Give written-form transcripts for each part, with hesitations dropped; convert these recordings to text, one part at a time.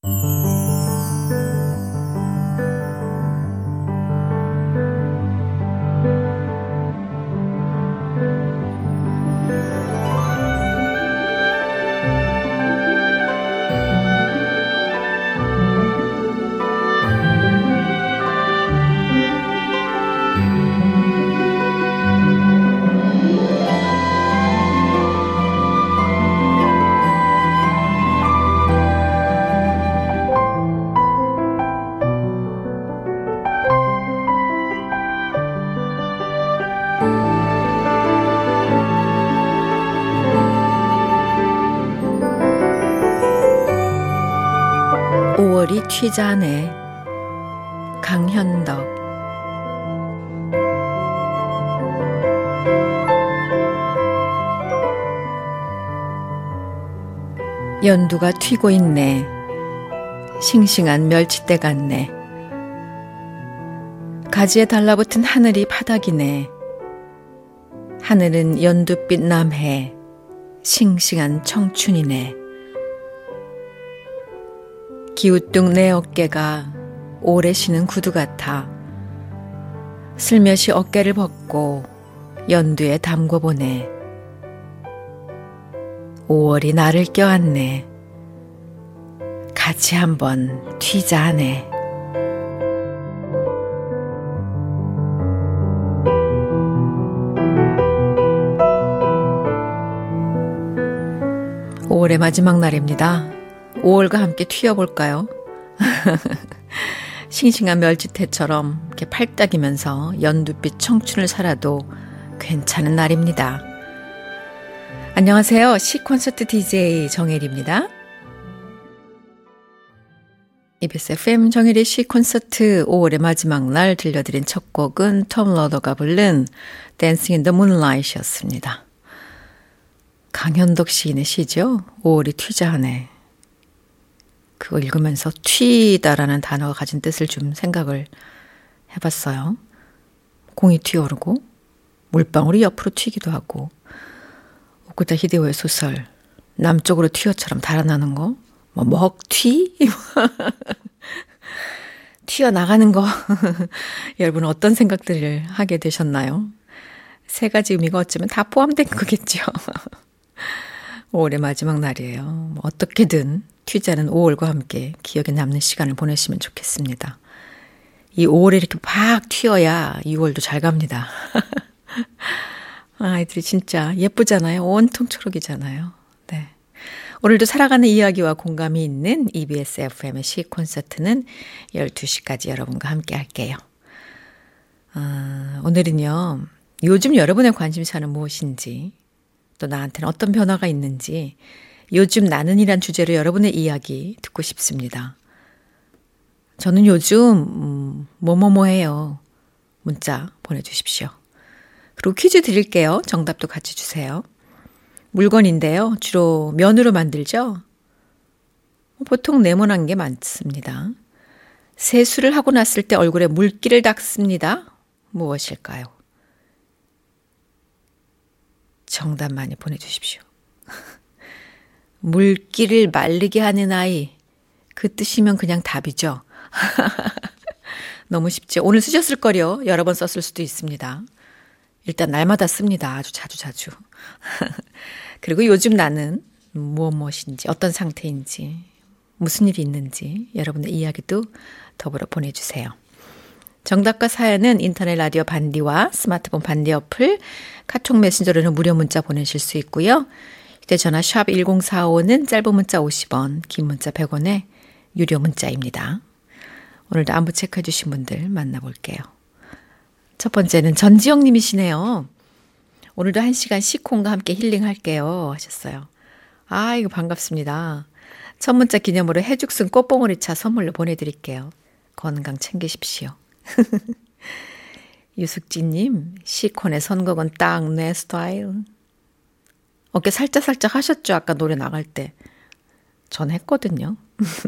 튀자네. 강현덕. 연두가 튀고 있네. 싱싱한 멸치대 같네. 가지에 달라붙은 하늘이 바닥이네. 하늘은 연두빛 남해. 싱싱한 청춘이네. 기우뚱 내 어깨가 오래 쉬는 구두 같아. 슬며시 어깨를 벗고 연두에 담궈보네. 5월이 나를 껴안네. 같이 한번 튀자 하네. (5월의) 마지막 날입니다. 5월과 함께 튀어볼까요? 싱싱한 멸치태처럼 이렇게 팔딱이면서 연두빛 청춘을 살아도 괜찮은 날입니다. 안녕하세요. 시콘서트 DJ 정혜리입니다. EBS FM 정혜리 시콘서트 5월의 마지막 날 들려드린 첫 곡은 톰 러더가 부른 Dancing in the Moonlight이었습니다. 강현덕 시인의 시죠. 5월이 튀자하네. 그거 읽으면서 튀다라는 단어가 가진 뜻을 좀 생각을 해봤어요. 공이 튀어오르고 물방울이 옆으로 튀기도 하고 오쿠타 히데오의 소설 남쪽으로 튀어처럼 달아나는 거 뭐 먹튀? 튀어나가는 거 여러분은 어떤 생각들을 하게 되셨나요? 세 가지 의미가 어쩌면 다 포함된 거겠죠. 5월의 마지막 날이에요. 뭐 어떻게든 튀자는 5월과 함께 기억에 남는 시간을 보내시면 좋겠습니다. 이 5월에 이렇게 팍 튀어야 6월도 잘 갑니다. 아이들이 진짜 예쁘잖아요. 온통 초록이잖아요. 네. 오늘도 살아가는 이야기와 공감이 있는 EBS FM의 시콘서트는 12시까지 여러분과 함께 할게요. 오늘은요. 요즘 여러분의 관심사는 무엇인지 또 나한테는 어떤 변화가 있는지 요즘 나는이란 주제로 여러분의 이야기 듣고 싶습니다. 저는 요즘 뭐뭐뭐해요. 문자 보내주십시오. 그리고 퀴즈 드릴게요. 정답도 같이 주세요. 물건인데요. 주로 면으로 만들죠. 보통 네모난 게 많습니다. 세수를 하고 났을 때 얼굴에 물기를 닦습니다. 무엇일까요? 정답 많이 보내주십시오. 물기를 마르게 하는 아이. 그 뜻이면 그냥 답이죠. 너무 쉽죠. 오늘 쓰셨을 거요. 여러 번 썼을 수도 있습니다. 일단 날마다 씁니다. 아주 자주. 그리고 요즘 나는 무엇인지 어떤 상태인지 무슨 일이 있는지 여러분의 이야기도 더불어 보내주세요. 정답과 사연은 인터넷 라디오 반디와 스마트폰 반디 어플 카톡 메신저로는 무료 문자 보내실 수 있고요. 휴대전화 샵 1045는 짧은 문자 50원, 긴 문자 100원에 유료 문자입니다. 오늘도 안부 체크해 주신 분들 만나볼게요. 첫 번째는 전지영 님이시네요. 오늘도 1시간 시콘과 함께 힐링할게요 하셨어요. 아, 이거 반갑습니다. 첫 문자 기념으로 해죽순 꽃봉오리차 선물로 보내드릴게요. 건강 챙기십시오. 유숙진님, 시콘의 선곡은 딱 내 스타일. 어깨 살짝 하셨죠? 아까 노래 나갈 때. 전 했거든요.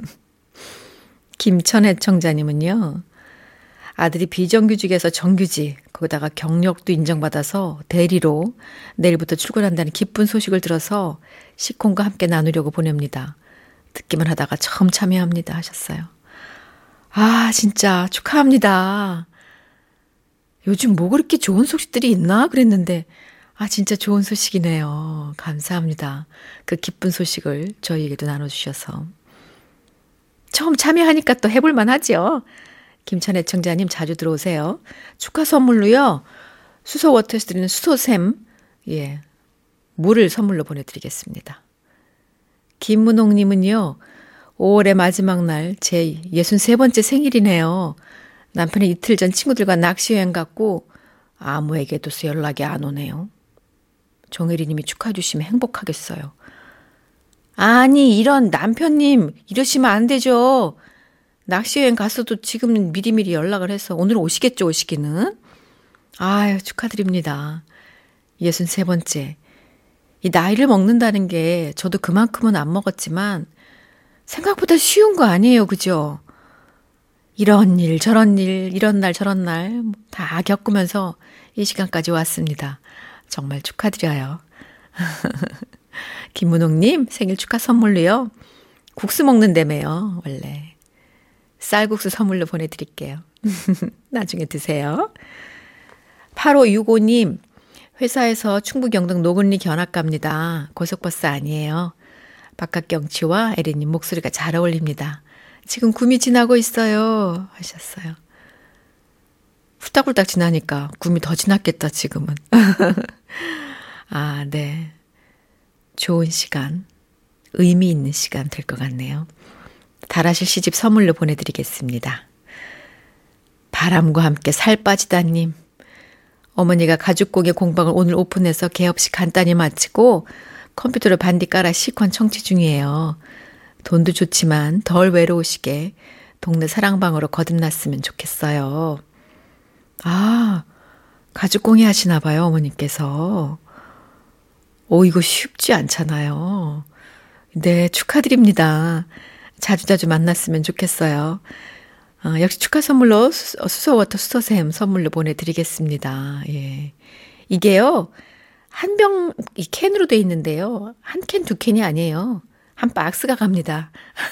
김천애 청자님은요. 아들이 비정규직에서 정규직, 거기다가 경력도 인정받아서 대리로 내일부터 출근한다는 기쁜 소식을 들어서 시콘과 함께 나누려고 보냅니다. 듣기만 하다가 처음 참여합니다 하셨어요. 아, 진짜 축하합니다. 요즘 뭐 그렇게 좋은 소식들이 있나 그랬는데 아, 진짜 좋은 소식이네요. 감사합니다. 그 기쁜 소식을 저희에게도 나눠주셔서. 처음 참여하니까 또 해볼만 하죠. 김천 애청자님 자주 들어오세요. 축하 선물로요. 수소워터에서 드리는 수소샘, 예, 물을 선물로 보내드리겠습니다. 김문홍님은요. 5월의 마지막 날 제 63번째 생일이네요. 남편이 이틀 전 친구들과 낚시여행 갔고 아무에게도 연락이 안 오네요. 정혜리 님이 축하해 주시면 행복하겠어요. 아니 이런 남편님 이러시면 안 되죠. 낚시여행 갔어도 지금 미리미리 연락을 해서 오늘 오시겠죠 오시기는. 아유 축하드립니다. 63번째. 이 나이를 먹는다는 게 저도 그만큼은 안 먹었지만 생각보다 쉬운 거 아니에요. 그죠? 이런 일 저런 일 이런 날 저런 날 다 겪으면서 이 시간까지 왔습니다. 정말 축하드려요. 김문홍님 생일 축하 선물로요. 국수 먹는다며요. 원래. 쌀국수 선물로 보내드릴게요. 나중에 드세요. 8565님 회사에서 충북 영동 노근리 견학 갑니다. 고속버스 아니에요. 바깥 경치와 에리님 목소리가 잘 어울립니다. 지금 구미 지나고 있어요. 하셨어요. 후딱후딱 지나니까 구미 더 지났겠다 지금은. 아, 네. 좋은 시간, 의미 있는 시간 될 것 같네요. 달아실 시집 선물로 보내드리겠습니다. 바람과 함께 살 빠지다님. 어머니가 가죽공예 공방을 오늘 오픈해서 개업식 간단히 마치고 컴퓨터로 반디 깔아 시컨 청취 중이에요. 돈도 좋지만 덜 외로우시게 동네 사랑방으로 거듭났으면 좋겠어요. 아, 가죽공예 하시나 봐요, 어머님께서. 오, 이거 쉽지 않잖아요. 네, 축하드립니다. 자주자주 만났으면 좋겠어요. 역시 축하 선물로 수소워터 수소샘 선물로 보내드리겠습니다. 예. 이게요, 한 병, 이 캔으로 돼 있는데요. 한 캔, 두 캔이 아니에요. 한 박스가 갑니다.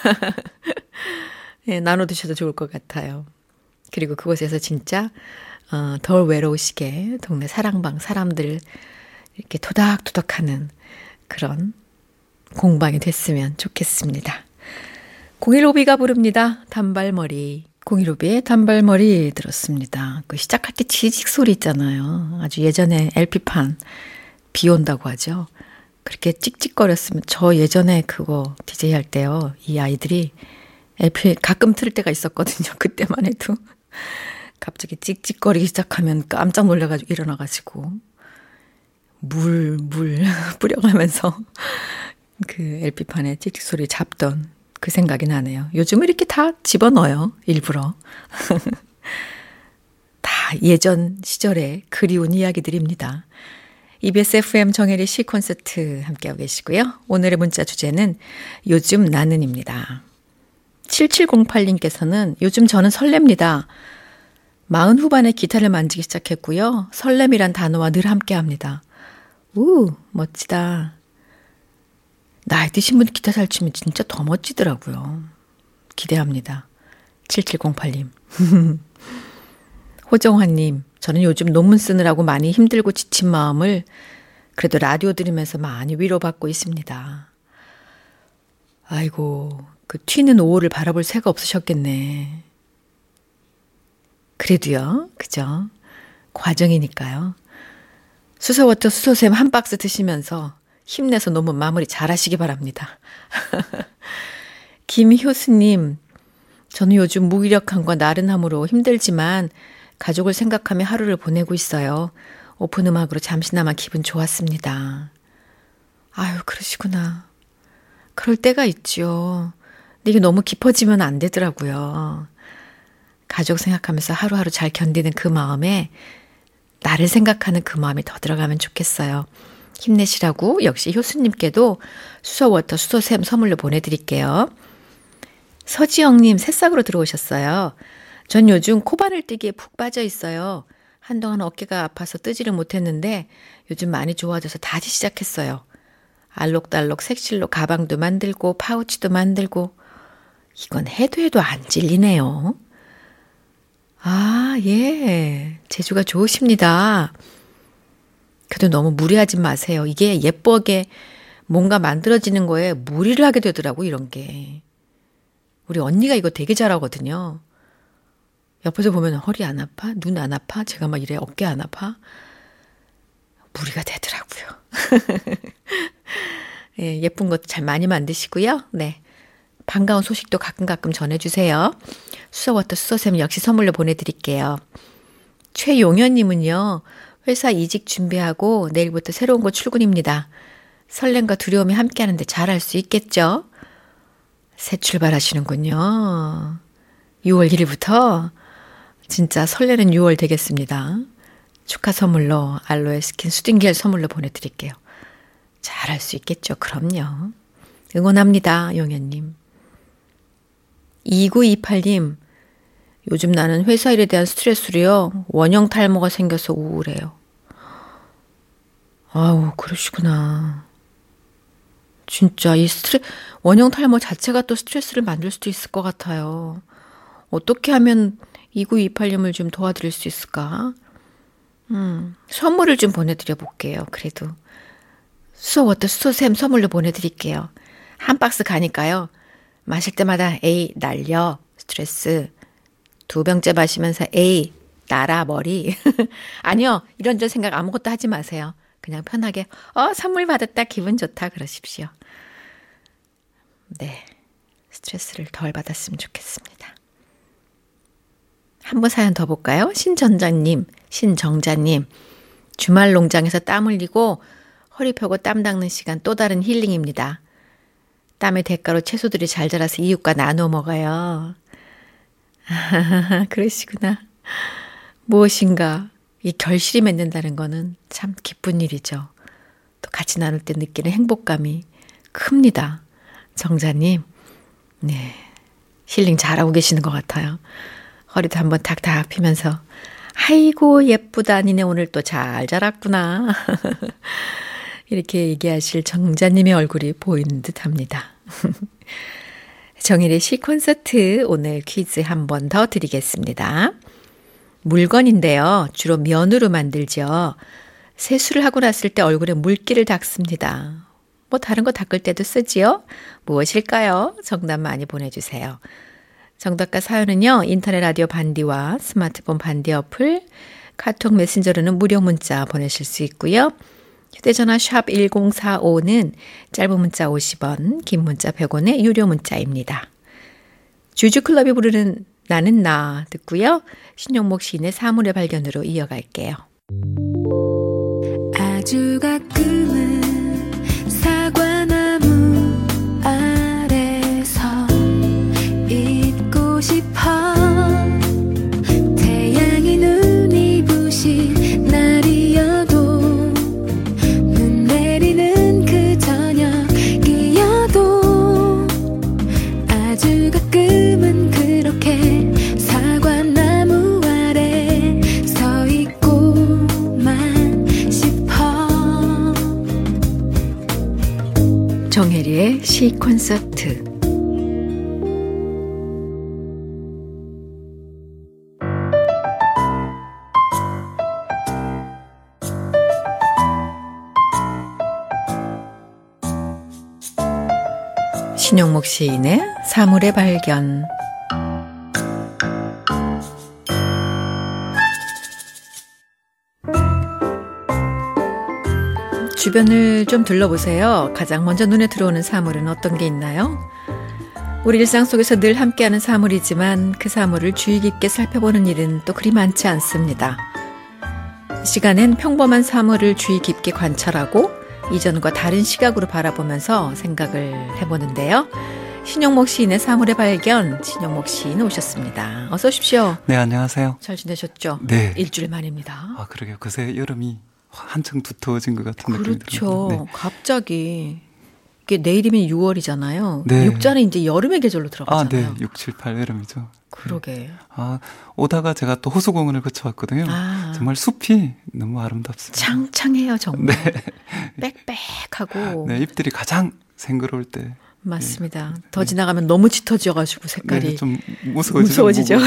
예, 나눠 드셔도 좋을 것 같아요. 그리고 그곳에서 진짜, 덜 외로우시게 동네 사랑방 사람들 이렇게 토닥토닥 하는 그런 공방이 됐으면 좋겠습니다. 015B가 부릅니다. 단발머리. 015B의 단발머리 들었습니다. 그 시작할 때 지직 소리 있잖아요. 아주 예전에 LP판 비 온다고 하죠. 그렇게 찍찍거렸으면 저 예전에 그거 DJ 할 때요. 이 아이들이 LP 가끔 틀을 때가 있었거든요. 그때만 해도 갑자기 찍찍거리기 시작하면 깜짝 놀라가지고 일어나가지고 물 뿌려가면서 그 LP판에 찍찍 소리 잡던 그 생각이 나네요. 요즘은 이렇게 다 집어넣어요. 일부러. 다 예전 시절의 그리운 이야기들입니다. EBS FM 정혜리 시 콘서트 함께하고 계시고요. 오늘의 문자 주제는 요즘 나는입니다. 7708님께서는 요즘 저는 설렙니다. 40 후반에 기타를 만지기 시작했고요. 설렘이란 단어와 늘 함께합니다. 우, 멋지다. 나이 드신 분 기타 잘 치면 진짜 더 멋지더라고요. 기대합니다. 7708님. 호정환님, 저는 요즘 논문 쓰느라고 많이 힘들고 지친 마음을 그래도 라디오 들으면서 많이 위로받고 있습니다. 아이고, 그 튀는 5월을 바라볼 새가 없으셨겠네. 그래도요, 그죠? 과정이니까요. 수소워터 수소샘 한 박스 드시면서 힘내서 논문 마무리 잘 하시기 바랍니다. 김효수님, 저는 요즘 무기력함과 나른함으로 힘들지만 가족을 생각하며 하루를 보내고 있어요. 오픈 음악으로 잠시나마 기분 좋았습니다. 아유, 그러시구나. 그럴 때가 있죠. 근데 이게 너무 깊어지면 안 되더라고요. 가족 생각하면서 하루하루 잘 견디는 그 마음에 나를 생각하는 그 마음이 더 들어가면 좋겠어요. 힘내시라고 역시 효수님께도 수소워터 수소샘 선물로 보내드릴게요. 서지영님 새싹으로 들어오셨어요. 전 요즘 코바늘 뛰기에 푹 빠져 있어요. 한동안 어깨가 아파서 뜨지를 못했는데 요즘 많이 좋아져서 다시 시작했어요. 알록달록 색실로 가방도 만들고 파우치도 만들고 이건 해도 해도 안 질리네요. 아, 예. 재주가 좋으십니다. 그래도 너무 무리하지 마세요. 이게 예쁘게 뭔가 만들어지는 거에 무리를 하게 되더라고, 이런 게. 우리 언니가 이거 되게 잘하거든요. 옆에서 보면 허리 안 아파? 눈 안 아파? 제가 막 이래 어깨 안 아파? 무리가 되더라고요. 예, 예쁜 것도 잘 많이 만드시고요. 네. 반가운 소식도 가끔 전해주세요. 수서워터 수서샘 역시 선물로 보내드릴게요. 최용현님은요. 회사 이직 준비하고 내일부터 새로운 곳 출근입니다. 설렘과 두려움이 함께하는데 잘할 수 있겠죠? 새 출발하시는군요. 6월 1일부터 진짜 설레는 6월 되겠습니다. 축하 선물로 알로에 스킨 수딩겔 선물로 보내드릴게요. 잘할 수 있겠죠? 그럼요. 응원합니다. 용현님. 2928님. 요즘 나는 회사 일에 대한 스트레스로요. 원형 탈모가 생겨서 우울해요. 아우, 그러시구나. 진짜 이 원형 탈모 자체가 또 스트레스를 만들 수도 있을 것 같아요. 어떻게 하면 2928님을 좀 도와드릴 수 있을까? 선물을 좀 보내드려 볼게요. 그래도 수서워터 수서샘 선물로 보내드릴게요. 한 박스 가니까요. 마실 때마다 에이 날려 스트레스 2병째 마시면서 에이 나라 머리 아니요. 이런저런 생각 아무것도 하지 마세요. 그냥 편하게 선물 받았다 기분 좋다 그러십시오. 네, 스트레스를 덜 받았으면 좋겠습니다. 한 번 사연 더 볼까요? 신정자님 주말 농장에서 땀 흘리고 허리 펴고 땀 닦는 시간 또 다른 힐링입니다. 땀의 대가로 채소들이 잘 자라서 이웃과 나눠 먹어요. 그러시구나. 무엇인가 이 결실이 맺는다는 거는 참 기쁜 일이죠. 또 같이 나눌 때 느끼는 행복감이 큽니다. 정자님, 네, 힐링 잘하고 계시는 것 같아요. 허리도 한번 탁탁 피면서 아이고 예쁘다 니네 오늘 또 잘 자랐구나. 이렇게 얘기하실 정자님의 얼굴이 보이는 듯합니다. 정일의 시 콘서트 오늘 퀴즈 한 번 더 드리겠습니다. 물건인데요. 주로 면으로 만들죠. 세수를 하고 났을 때 얼굴에 물기를 닦습니다. 뭐 다른 거 닦을 때도 쓰지요? 무엇일까요? 정답 많이 보내주세요. 정답과 사연은요. 인터넷 라디오 반디와 스마트폰 반디 어플, 카톡 메신저로는 무료 문자 보내실 수 있고요. 휴대전화 샵 1045는 짧은 문자 50원, 긴 문자 100원의 유료 문자입니다. 주주클럽이 부르는 나는 나 듣고요. 신용목 시인의 사물의 발견으로 이어갈게요. 아주 가끔은 사과나무 아래서 있고 싶어 태양이 눈이 부신 날이어도 눈 내리는 그 저녁이어도 아주 가끔은 그렇게 사과나무 아래 서 있고만 싶어. 정혜리의 시 콘서트. 신용목 시인의 사물의 발견. 주변을 좀 둘러보세요. 가장 먼저 눈에 들어오는 사물은 어떤 게 있나요? 우리 일상 속에서 늘 함께하는 사물이지만 그 사물을 주의 깊게 살펴보는 일은 또 그리 많지 않습니다. 이 시간엔 평범한 사물을 주의 깊게 관찰하고 이전과 다른 시각으로 바라보면서 생각을 해보는데요. 신용목 시인의 사물의 발견, 신용목 시인 오셨습니다. 어서 오십시오. 네, 안녕하세요. 잘 지내셨죠? 네. 일주일 만입니다. 아, 그러게요. 그새 여름이 한층 두터워진 것 같은 느낌이 들어요. 그렇죠. 네. 갑자기 이게 내일이면 6월이잖아요. 네. 육자는 이제 여름의 계절로 들어가잖아요. 네. 6, 7, 8 여름이죠. 그러게. 오다가 제가 또 호수공원을 거쳐왔거든요. 정말 숲이 너무 아름답습니다. 창창해요, 정말. 네. 빽빽하고. 네, 잎들이 가장 생그러울 때. 맞습니다. 네. 더 지나가면 너무 짙어져가지고 색깔이. 네, 좀 무서워지죠.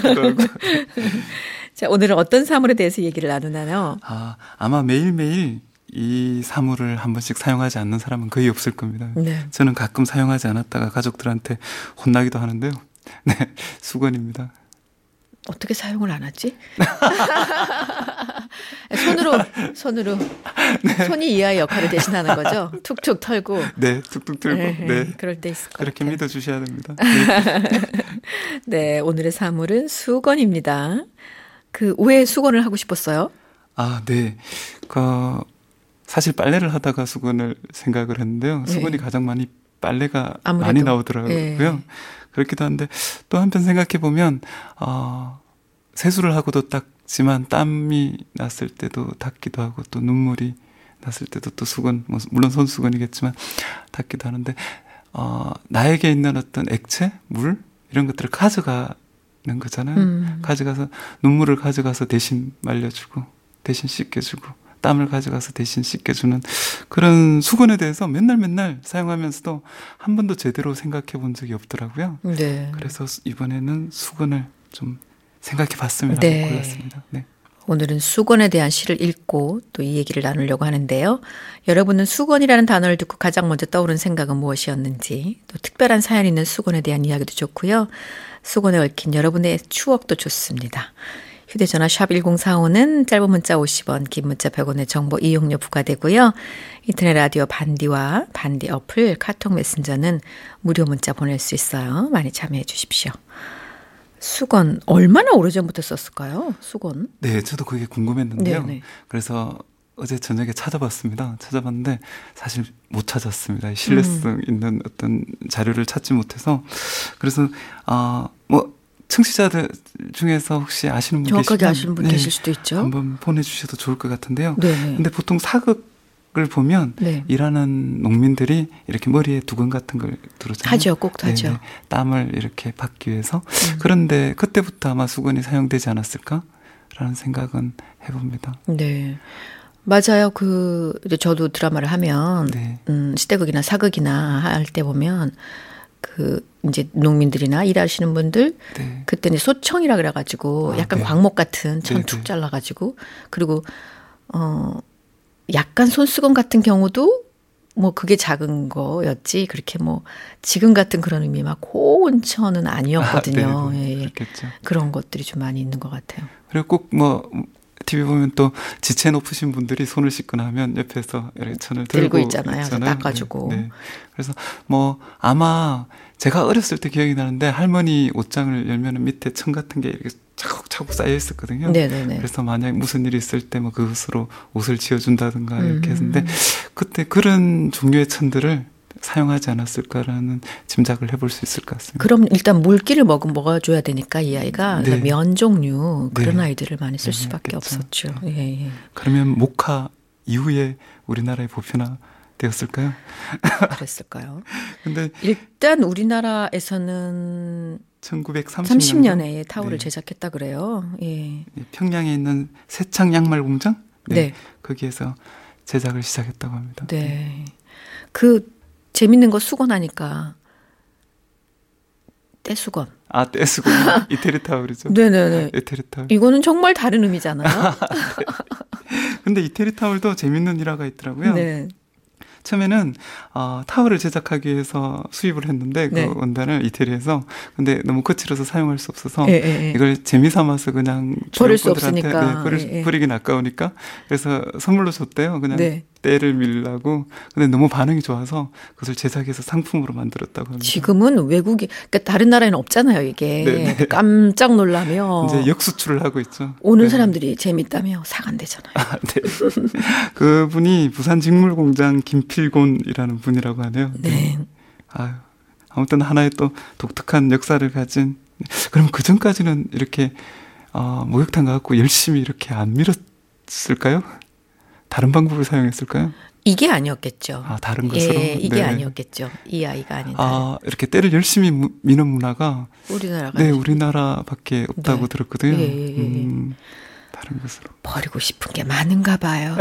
자, 오늘은 어떤 사물에 대해서 얘기를 나누나요? 아마 매일매일 이 사물을 한 번씩 사용하지 않는 사람은 거의 없을 겁니다. 네. 저는 가끔 사용하지 않았다가 가족들한테 혼나기도 하는데요. 네, 수건입니다. 어떻게 사용을 안 하지? 손으로 네. 손이 이 아이 역할을 대신하는 거죠. 툭툭 털고. 네, 툭툭 털고. 네, 그럴 때 있을 것 그렇게 같아요. 믿어주셔야 됩니다. 네, 오늘의 사물은 수건입니다. 왜 수건을 하고 싶었어요? 네. 사실 빨래를 하다가 수건을 생각을 했는데요. 수건이 가장 많이 빨래가 아무래도. 많이 나오더라고요. 네. 그렇기도 한데 또 한편 생각해 보면 세수를 하고도 닦지만 땀이 났을 때도 닦기도 하고 또 눈물이 났을 때도 또 수건 물론 손수건이겠지만 닦기도 하는데 나에게 있는 어떤 액체, 물 이런 것들을 가져가는 거잖아요. 가져가서 눈물을 가져가서 대신 말려주고 대신 씻겨주고 땀을 가져가서 대신 씻겨주는 그런 수건에 대해서 맨날 사용하면서도 한 번도 제대로 생각해 본 적이 없더라고요. 네. 그래서 이번에는 수건을 좀 생각해 봤으면 네. 하고 골랐습니다. 네. 오늘은 수건에 대한 시를 읽고 또 이 얘기를 나누려고 하는데요. 여러분은 수건이라는 단어를 듣고 가장 먼저 떠오른 생각은 무엇이었는지, 또 특별한 사연 있는 수건에 대한 이야기도 좋고요. 수건에 얽힌 여러분의 추억도 좋습니다. 휴대전화 샵 1045는 짧은 문자 50원, 긴 문자 100원의 정보 이용료 부과되고요. 인터넷 라디오 반디와 반디 어플 카톡 메신저는 무료 문자 보낼 수 있어요. 많이 참여해 주십시오. 수건 얼마나 오래전부터 썼을까요? 수건? 네, 저도 그게 궁금했는데요. 네네. 그래서 어제 저녁에 찾아봤습니다. 찾아봤는데 사실 못 찾았습니다. 신뢰성 있는 어떤 자료를 찾지 못해서. 그래서 청취자들 중에서 혹시 아시는 분 계시면 정확하게 아시는 분 계실 수도 있죠. 한번 보내주셔도 좋을 것 같은데요. 네네. 근데 보통 사극을 보면 일하는 농민들이 이렇게 머리에 두건 같은 걸 두르잖아요. 하죠. 꼭 하죠. 네네. 땀을 이렇게 받기 위해서. 그런데 그때부터 아마 수건이 사용되지 않았을까라는 생각은 해봅니다. 네. 맞아요. 이제 저도 드라마를 하면, 시대극이나 사극이나 할 때 보면, 이제 농민들이나 일하시는 분들, 그때는 소청이라 그래가지고, 약간 광목 같은 천 툭 잘라가지고, 그리고, 약간 손수건 같은 경우도, 그게 작은 거였지, 그렇게 지금 같은 그런 의미 막 고운 천은 아니었거든요. 그렇겠죠. 그런 것들이 좀 많이 있는 것 같아요. 그리고 꼭 TV 보면 또 지체 높으신 분들이 손을 씻거나 하면 옆에서 이렇게 천을 들고 있잖아요. 닦아주고. 네. 그래서 아마 제가 어렸을 때 기억이 나는데 할머니 옷장을 열면은 밑에 천 같은 게 이렇게 차곡차곡 쌓여 있었거든요. 네네네. 그래서 만약 무슨 일이 있을 때 그것으로 옷을 지어준다든가 이렇게 했는데 그때 그런 종류의 천들을 사용하지 않았을까라는 짐작을 해볼 수 있을 것 같습니다. 그럼 일단 물기를 먹어줘야 되니까 이 아이가 그러니까 면 종류 그런 아이들을 많이 쓸 수밖에 없었죠. 예. 그러면 목화 이후에 우리나라에 보편화되었을까요? 그랬을까요? 근데 일단 우리나라에서는 1930년에 타올을 제작했다 그래요. 예. 평양에 있는 세창 양말 공장? 거기에서 제작을 시작했다고 합니다. 네. 재밌는 거 수건하니까 떼수건. 떼수건. 이태리 타올이죠. 네네네. 이태리 타올. 이거는 정말 다른 의미잖아요. 근데 이태리 타올도 재밌는 일화가 있더라고요. 네. 처음에는 타월을 제작하기 위해서 수입을 했는데 그 원단을 이태리에서 근데 너무 거칠어서 사용할 수 없어서 이걸 재미삼아서 그냥 버릴 수 없으니까 버리긴 아까우니까 그래서 선물로 줬대요. 그냥 때를 밀라고. 근데 너무 반응이 좋아서 그것을 제작해서 상품으로 만들었다고 합니다. 지금은 그러니까 다른 나라에는 없잖아요, 이게. 깜짝 놀라며 이제 역수출을 하고 있죠. 오는 사람들이 재밌다며 사간대잖아요. 네. 그분이 부산 직물공장 김필곤이라는 분이라고 하네요. 네. 아무튼 하나의 또 독특한 역사를 가진. 그럼 그 전까지는 이렇게 목욕탕 가갖고 열심히 이렇게 안 밀었을까요? 다른 방법을 사용했을까요? 이게 아니었겠죠. 다른 것으로? 예, 이게 네. 아니었겠죠. 이 아이가 아닌. 이렇게 때를 열심히 미는 문화가 우리나라가 네, 우리나라밖에 없다고 네. 들었거든요. 예. 다른 것으로. 버리고 싶은 게 많은가 봐요.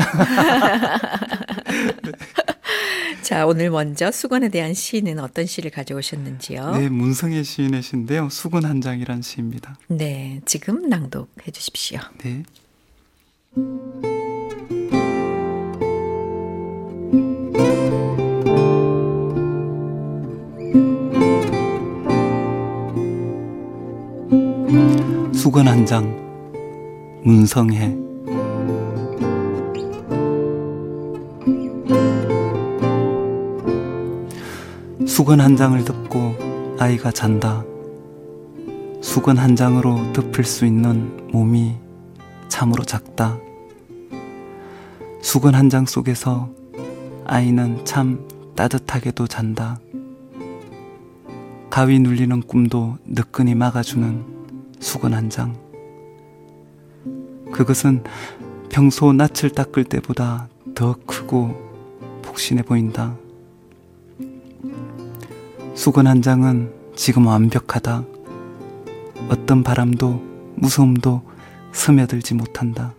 네. 자, 오늘 먼저 수건에 대한 시는 어떤 시를 가져오셨는지요? 네, 문성의 시인의 시인데요. 수건 한 장이란 시입니다. 네, 지금 낭독해 주십시오. 네. 수건 한 장, 문성해. 수건 한 장을 덮고 아이가 잔다. 수건 한 장으로 덮을 수 있는 몸이 참으로 작다. 수건 한 장 속에서 아이는 참 따뜻하게도 잔다. 가위 눌리는 꿈도 느끈히 막아주는 수건 한 장. 그것은 평소 낯을 닦을 때보다 더 크고 폭신해 보인다. 수건 한 장은 지금 완벽하다. 어떤 바람도 무서움도 스며들지 못한다.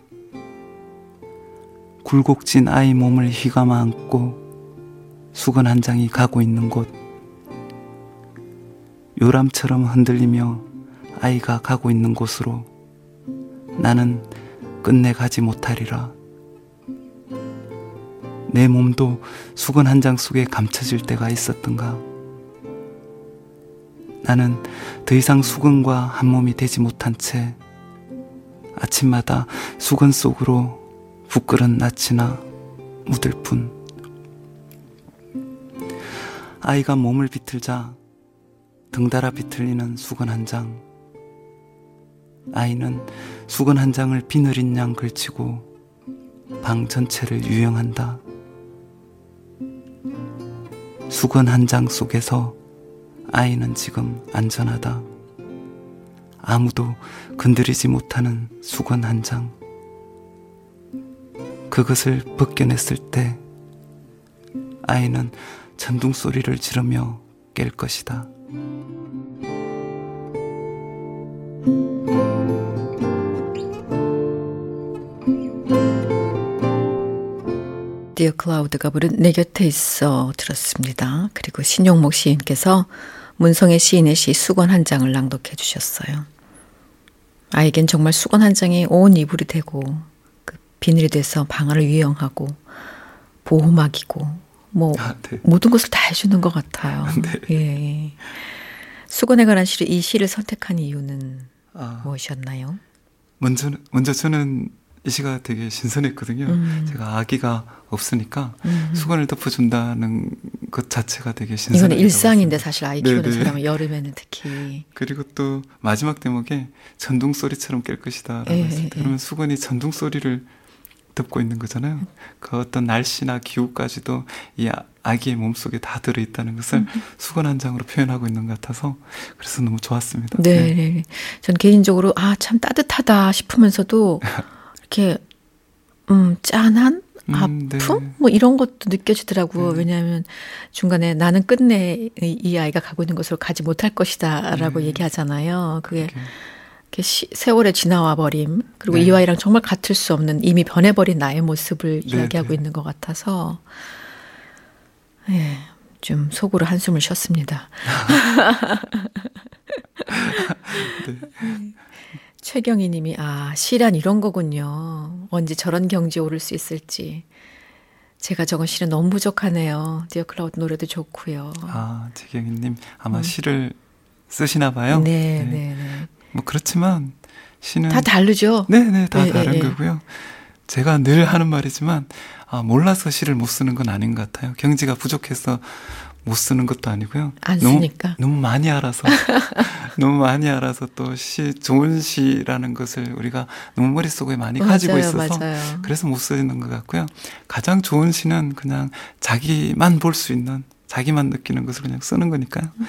굴곡진 아이 몸을 휘감아 안고 수건 한 장이 가고 있는 곳. 요람처럼 흔들리며 아이가 가고 있는 곳으로 나는 끝내 가지 못하리라. 내 몸도 수건 한 장 속에 감춰질 때가 있었던가. 나는 더 이상 수건과 한 몸이 되지 못한 채 아침마다 수건 속으로 부끄러운 낯이나 묻을 뿐. 아이가 몸을 비틀자 등달아 비틀리는 수건 한 장. 아이는 수건 한 장을 비늘인 양 걸치고 방 전체를 유영한다. 수건 한 장 속에서 아이는 지금 안전하다. 아무도 건드리지 못하는 수건 한 장. 그것을 벗겨냈을 때 아이는 천둥 소리를 지르며 깰 것이다. 디어 클라우드가 부른 내 곁에 있어 들었습니다. 그리고 신용목 시인께서 문성의 시인의 시 수건 한 장을 낭독해 주셨어요. 아이겐 정말 수건 한 장이 온 이불이 되고 그 비늘이 돼서 방안을 유영하고 보호막이고 네. 모든 것을 다 해주는 것 같아요. 네. 예. 수건에 관한 시를 이 시를 선택한 이유는 무엇이었나요? 먼저 저는 이 시가 되게 신선했거든요. 제가 아기가 없으니까 수건을 덮어준다는 것 자체가 되게 신선해요. 이거는 일상인데 사실 아이 키우는 사람은 여름에는 특히. 그리고 또 마지막 대목에 전둥 소리처럼 깰 것이다 라고 했을 때 그러면 수건이 전둥 소리를 덮고 있는 거잖아요. 그 어떤 날씨나 기후까지도 이 아기의 몸속에 다 들어있다는 것을 수건 한 장으로 표현하고 있는 것 같아서 그래서 너무 좋았습니다. 네. 네. 전 개인적으로 참 따뜻하다 싶으면서도 이렇게 짠한 아픔? 네. 뭐 이런 것도 느껴지더라고요. 왜냐하면 중간에 나는 끝내 이 아이가 가고 있는 곳으로 가지 못할 것이다 라고 얘기하잖아요. 그게 세월에 지나와 버림 그리고 이 아이랑 정말 같을 수 없는 이미 변해버린 나의 모습을 이야기하고 있는 것 같아서 좀 속으로 한숨을 쉬었습니다. 최경희 님이 시란 이런 거군요. 언제 저런 경지에 오를 수 있을지. 제가 적은 시는 너무 부족하네요. 디어 클라우드 노래도 좋고요. 최경희 님 아마 시를 쓰시나 봐요. 네. 뭐 그렇지만 시는 다 다르죠. 네, 다 다른 거고요. 제가 늘 하는 말이지만 몰라서 시를 못 쓰는 건 아닌 것 같아요. 경지가 부족해서 못 쓰는 것도 아니고요. 안 쓰니까. 너무 많이 알아서 너무 많이 알아서 또 좋은 시라는 것을 우리가 너무 머릿속에 많이 가지고 있어서 맞아요. 그래서 못 쓰는 것 같고요. 가장 좋은 시는 그냥 자기만 볼 수 있는 자기만 느끼는 것을 그냥 쓰는 거니까요.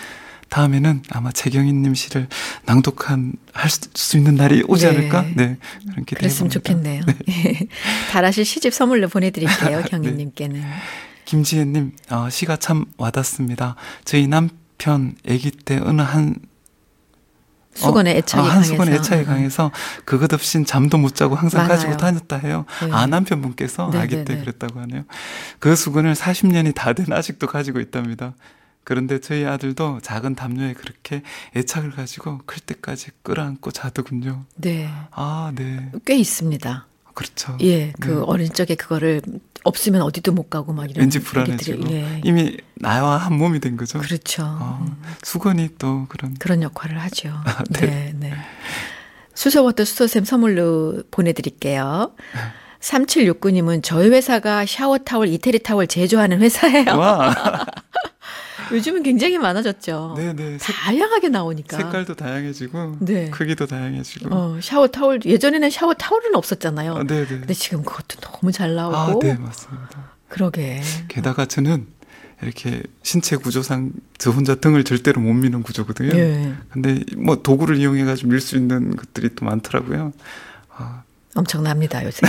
다음에는 아마 재경이님 시를 할 수 있는 날이 오지 않을까? 네. 그런 기대. 그랬으면 좋겠네요. 네. 달아실 시집 선물로 보내드릴게요. 경희님께는. 네. 김지혜님, 시가 참 와닿습니다. 저희 남편 아기 때 어느 한 수건의 애착이 강해서 그것 없인 잠도 못 자고 항상 많아요. 가지고 다녔다 해요. 네. 남편분께서 아기 때 그랬다고 하네요. 그 수건을 40년이 다 된 아직도 가지고 있답니다. 그런데 저희 아들도 작은 담요에 그렇게 애착을 가지고 클 때까지 끌어안고 자더군요. 네. 네. 꽤 있습니다. 그렇죠. 예, 그 어린 적에 그거를 없으면 어디도 못 가고 막 이런. 왠지 불안해지고 이미 나와 한 몸이 된 거죠. 그렇죠. 수건이 또 그런 역할을 하죠. 네, 네. 수서부터 수서쌤 선물로 보내드릴게요. 3769님은 저희 회사가 샤워타월, 이태리 타월 제조하는 회사예요. 와. 요즘은 굉장히 많아졌죠. 네네. 다양하게 나오니까. 색깔도 다양해지고, 네. 크기도 다양해지고. 샤워 타월, 예전에는 샤워 타월은 없었잖아요. 네네. 근데 지금 그것도 너무 잘 나오고. 네, 맞습니다. 그러게. 게다가 저는 이렇게 신체 구조상 저 혼자 등을 절대로 못 미는 구조거든요. 네. 근데 뭐 도구를 이용해가지고 밀 수 있는 것들이 또 많더라고요. 엄청납니다, 요새.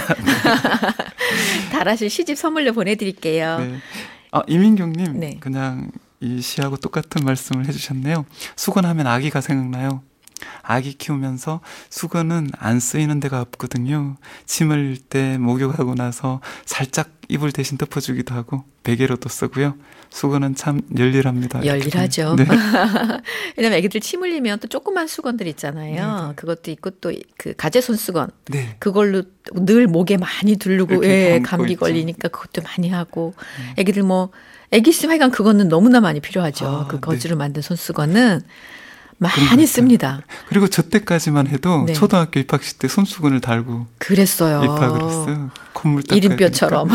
달아실 시집 선물로 보내드릴게요. 네. 이민경님, 네. 그냥 이 시하고 똑같은 말씀을 해주셨네요. 수건하면 아기가 생각나요. 아기 키우면서 수건은 안 쓰이는 데가 없거든요. 침 흘릴 때 목욕하고 나서 살짝 이불 대신 덮어주기도 하고 베개로도 쓰고요. 수건은 참 열일합니다. 열일하죠. 네. 왜냐면 애기들 침 흘리면 또 조그만 수건들 있잖아요. 네네. 그것도 있고 또 그 가재손 수건. 네. 그걸로 늘 목에 많이 두르고 감기 있죠. 걸리니까 그것도 많이 하고. 애기들 애기 있으면 하여간 그거는 너무나 많이 필요하죠. 그 거즈로 만든 손수건은 많이 씁니다. 그리고 저 때까지만 해도 초등학교 입학식 때 손수건을 달고 그랬어요. 입학을 했어요. 콧물 닦아야 이름뼈처럼.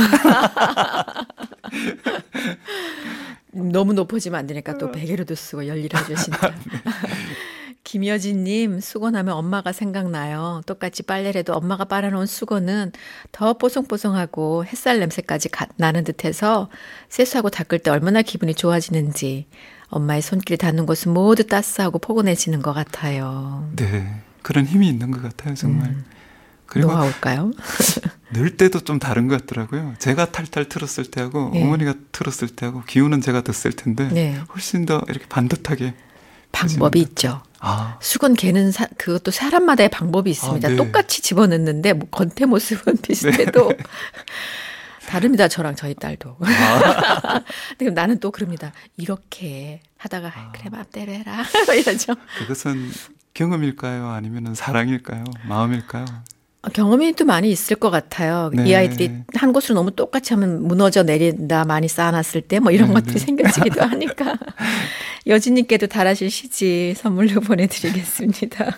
너무 높아지면 안 되니까 또 베개로도 쓰고 열일하죠, 진짜. 김여진님, 수건하면 엄마가 생각나요. 똑같이 빨래를 해도 엄마가 빨아놓은 수건은 더 뽀송뽀송하고 햇살 냄새까지 나는 듯해서 세수하고 닦을 때 얼마나 기분이 좋아지는지 엄마의 손길이 닿는 곳은 모두 따스하고 포근해지는 것 같아요. 네, 그런 힘이 있는 것 같아요, 정말. 그리고 노하우일까요? 넣을 때도 좀 다른 것 같더라고요. 제가 탈탈 틀었을 때하고 어머니가 틀었을 때하고 기운은 제가 더 쓸 텐데 훨씬 더 이렇게 반듯하게 방법이 있죠. 수건 개는 그것도 사람마다의 방법이 있습니다. 똑같이 집어넣는데 겉의 모습은 비슷해도 다릅니다. 저랑 저희 딸도. 근데 나는 또 그럽니다. 이렇게 하다가 그래 맘대로 해라 이러죠. 그것은 경험일까요? 아니면 사랑일까요? 마음일까요? 경험이 또 많이 있을 것 같아요. 이 아이들이 한 곳으로 너무 똑같이 하면 무너져 내린다. 많이 쌓아놨을 때 이런 것들이 생겨지기도 하니까. 여진님께도 달아실 시집 선물로 보내드리겠습니다.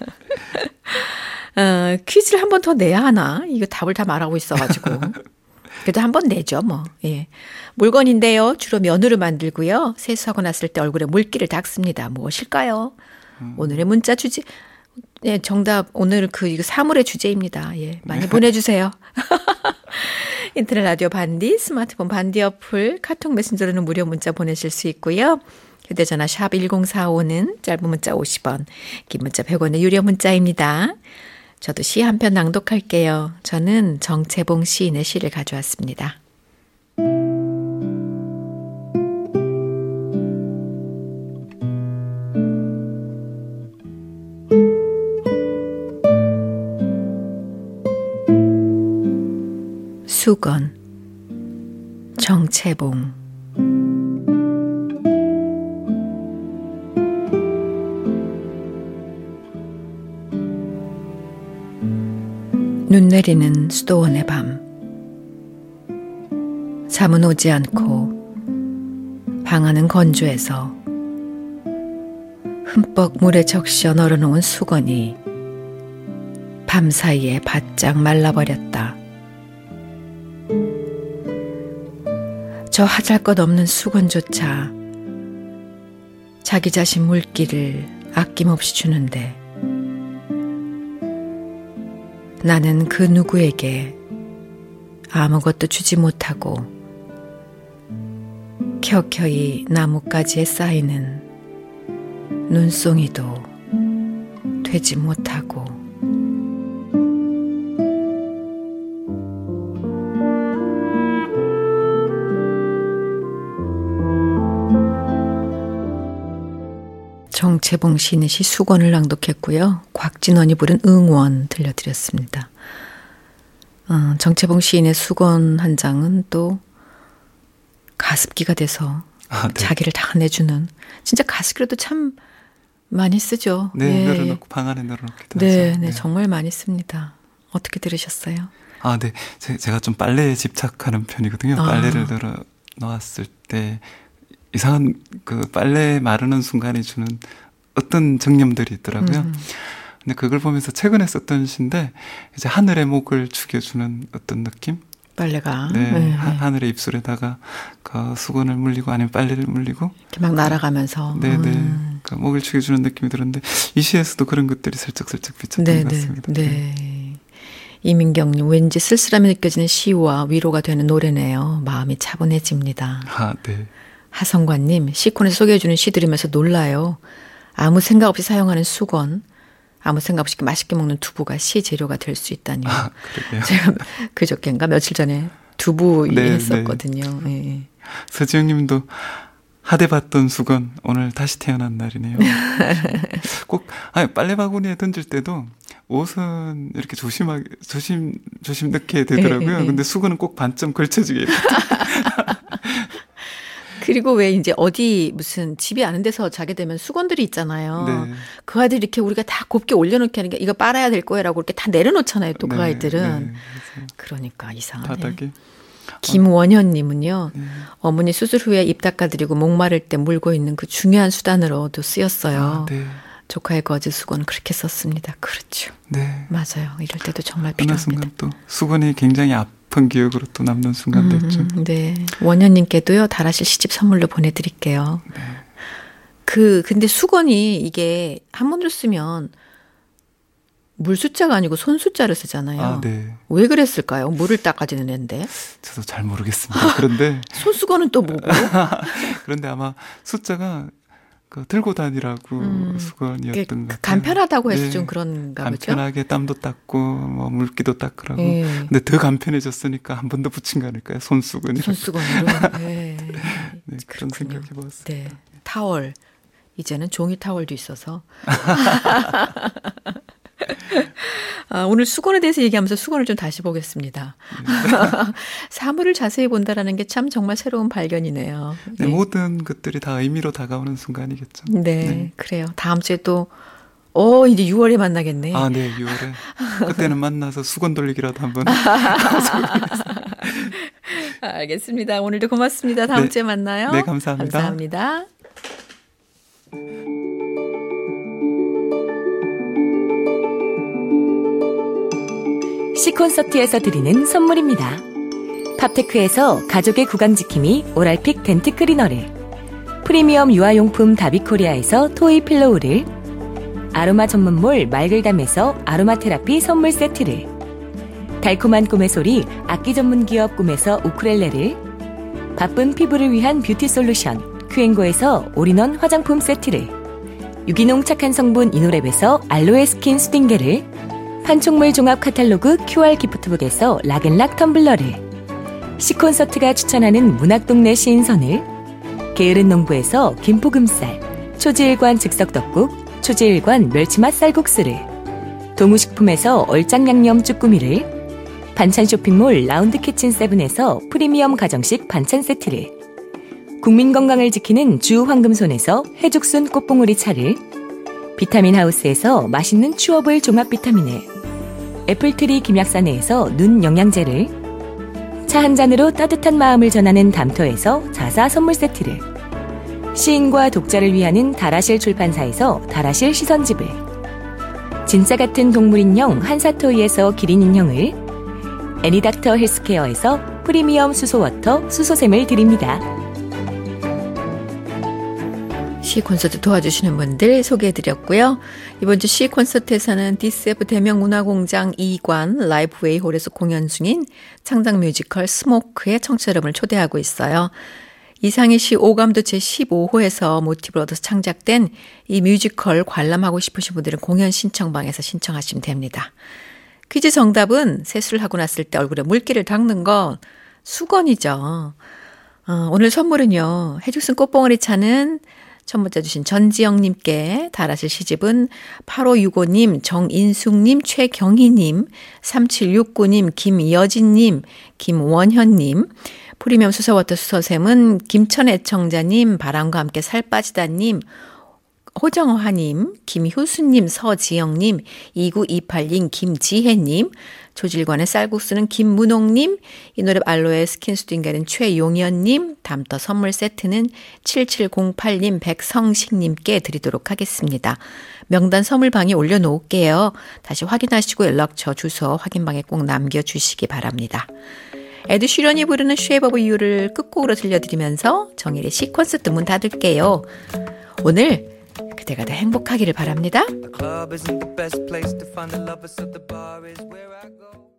퀴즈를 한 번 더 내야 하나? 이거 답을 다 말하고 있어가지고. 그래도 한 번 내죠, 예. 물건인데요. 주로 면으로 만들고요. 세수하고 났을 때 얼굴에 물기를 닦습니다. 무엇일까요? 오늘의 문자 주제. 네, 정답 오늘 이거 사물의 주제입니다. 예, 많이 보내주세요. 인터넷 라디오 반디, 스마트폰 반디 어플, 카톡 메신저로는 무료 문자 보내실 수 있고요. 휴대전화 샵 1045는 짧은 문자 50원, 긴 문자 100원의 유료 문자입니다. 저도 시 한 편 낭독할게요. 저는 정채봉 시인의 시를 가져왔습니다. 수건, 정채봉. 눈 내리는 수도원의 밤. 잠은 오지 않고 방 안은 건조해서 흠뻑 물에 적셔 널어놓은 수건이 밤사이에 바짝 말라버렸다. 저 하잘것없는 수건조차 자기 자신 물기를 아낌없이 주는데 나는 그 누구에게 아무것도 주지 못하고 켜켜이 나뭇가지에 쌓이는 눈송이도 되지 못하고 정채봉 시인의 시 수건을 낭독했고요. 곽진원이 부른 응원 들려드렸습니다. 정채봉 시인의 수건 한 장은 또 가습기가 돼서 네. 자기를 다 내주는 진짜 가습기로도 참 많이 쓰죠. 네, 널어놓고 방 안에 널어놓기도 네, 하죠. 네, 정말 많이 씁니다. 어떻게 들으셨어요? 아, 네. 제가 좀 빨래에 집착하는 편이거든요. 빨래를 널어놨을 때 이상한 그 빨래 마르는 순간에 주는 어떤 정념들이 있더라고요. 근데 그걸 보면서 최근에 썼던 시인데 이제 하늘의 목을 죽여주는 어떤 느낌? 빨래가 네, 하늘의 입술에다가 그 수건을 물리고 아니면 빨래를 물리고 이렇게 막 날아가면서 네네 그 목을 죽여주는 느낌이 들었는데 이 시에서도 그런 것들이 슬쩍슬쩍 비쳤던 것 같습니다. 네. 이민경님 왠지 쓸쓸함이 느껴지는 시와 위로가 되는 노래네요. 마음이 차분해집니다. 아, 네. 하성관님 시콘에서 소개해주는 시 들으면서 놀라요. 아무 생각 없이 사용하는 수건, 아무 생각 없이 맛있게 먹는 두부가 시 재료가 될 수 있다니요. 아, 그러게요. 제가 그저께인가 며칠 전에 두부 했었거든요. 네. 서지영님도 하대 봤던 수건 오늘 다시 태어난 날이네요. 꼭 빨래 바구니에 던질 때도 옷은 이렇게 조심 넣게 되더라고요. 근데 수건은 꼭 반점 걸쳐지게. 그리고 왜 이제 어디 무슨 집이 아는 데서 자게 되면 수건들이 있잖아요. 네. 그 아이들 이렇게 우리가 다 곱게 올려놓게 하는 게 이거 빨아야 될 거야라고 이렇게 다 내려놓잖아요. 또 그 아이들은. 네. 그러니까 이상하네. 바닥에. 김원현님은요. 어머니 수술 후에 입 닦아드리고 목마를 때 물고 있는 그 중요한 수단으로도 쓰였어요. 아, 네. 조카의 거즈 수건은 그렇게 썼습니다. 그렇죠. 네. 맞아요. 이럴 때도 정말 필요합니다. 어느 순간 또 수건이 굉장히 아픈 기억으로 또 남는 순간도 있죠. 네. 원현님께도요. 다라실 시집 선물로 보내드릴게요. 네. 근데 수건이 이게 한 번으로 쓰면 물 숫자가 아니고 손 숫자를 쓰잖아요. 아, 네. 왜 그랬을까요? 물을 닦아주는 애인데. 저도 잘 모르겠습니다. 그런데 손수건은 또 뭐고? 그런데 아마 숫자가 들고 다니라고 수건이었던 것 같아요. 간편하다고 해서 네. 좀 그런가 보죠. 간편하게 땀도 닦고 뭐 물기도 닦으라고. 근데 더 간편해졌으니까 한 번 더 붙인 거 아닐까요? 손수건으로. 네. 네, 그런 생각해봤어요. 네. 타월. 이제는 종이 타월도 있어서. 오늘 수건에 대해서 얘기하면서 수건을 좀 다시 보겠습니다. 사물을 자세히 본다라는 게 참 정말 새로운 발견이네요. 네, 모든 것들이 다 의미로 다가오는 순간이겠죠. 네, 그래요. 다음 주에 또 이제 6월에 만나겠네. 아, 네, 6월에. 그때는 만나서 수건 돌리기라도 한번. 알겠습니다. 오늘도 고맙습니다. 다음 주에 만나요. 네, 감사합니다. 감사합니다. 시콘서트에서 드리는 선물입니다. 팝테크에서 가족의 구강지킴이 오랄픽 덴트 클리너를, 프리미엄 유아용품 다비코리아에서 토이 필로우를, 아로마 전문몰 말글담에서 아로마 테라피 선물 세트를, 달콤한 꿈의 소리 악기 전문 기업 꿈에서 우쿨렐레를, 바쁜 피부를 위한 뷰티 솔루션 큐앤고에서 올인원 화장품 세트를, 유기농 착한 성분 이노랩에서 알로에 스킨 수딩게를, 판촉물 종합 카탈로그 QR 기프트북에서 락앤락 텀블러를, 시콘서트가 추천하는 문학동네 시인선을, 게으른 농부에서 김포금쌀, 초지일관 즉석떡국, 초지일관 멸치맛 쌀국수를, 동우식품에서 얼짱양념 쭈꾸미를, 반찬 쇼핑몰 라운드키친 세븐에서 프리미엄 가정식 반찬 세트를, 국민 건강을 지키는 주 황금손에서 해죽순 꽃봉오리 차를, 비타민 하우스에서 맛있는 추어블 종합 비타민을, 애플트리 김약사네에서 눈 영양제를, 차 한 잔으로 따뜻한 마음을 전하는 담터에서 자사 선물 세트를, 시인과 독자를 위하는 다라실 출판사에서 다라실 시선집을, 진짜 같은 동물 인형 한사토이에서 기린 인형을, 애니닥터 헬스케어에서 프리미엄 수소워터 수소샘을 드립니다. 시 콘서트 도와주시는 분들 소개해드렸고요. 이번 주 시 콘서트에서는 DCF 대명문화공장 2관 라이브웨이홀에서 공연 중인 창작 뮤지컬 스모크의 청취자 여러분을 초대하고 있어요. 이상희 씨 오감도 제15호에서 모티브를 얻어서 창작된 이 뮤지컬 관람하고 싶으신 분들은 공연 신청방에서 신청하시면 됩니다. 퀴즈 정답은 세수를 하고 났을 때 얼굴에 물기를 닦는 건 수건이죠. 오늘 선물은요. 해죽순 꽃봉오리 차는 첫 문자 주신 전지영님께 달아실 시집은 8565님, 정인숙님, 최경희님, 3769님, 김여진님, 김원현님, 프리미엄 수서워터 수서샘은 김천 애청자님, 바람과 함께 살 빠지다님, 호정화님, 김효수님, 서지영님, 2928님, 김지혜님, 조질관의 쌀국수는 김문옥님, 이 노래 알로에 스킨스딩가는 최용현님, 담터 선물 세트는 7708님, 백성식님께 드리도록 하겠습니다. 명단 선물방에 올려놓을게요. 다시 확인하시고 연락처 주소 확인방에 꼭 남겨주시기 바랍니다. 에드 쉬런이 부르는 Shape of You를 끝곡으로 들려드리면서 정일의 시퀀스 뜨문 닫을게요. 오늘 그대가 더 행복하기를 바랍니다. The club isn't the best place to find the lovers, so the bar is where I go.